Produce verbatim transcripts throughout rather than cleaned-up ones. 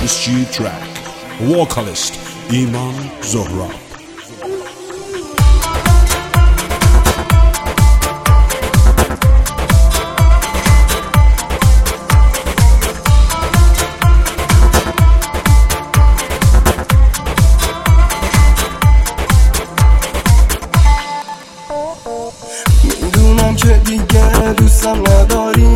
اس جی track vocalist ایمان زهراب. میدونم که دیگه دوستم نداری،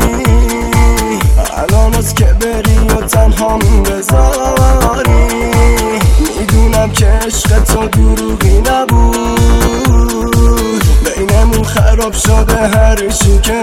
الان از که بری و تنها بذاری. میدونم که عشق تو دروغی نبود، بینمون خراب شده هر چی که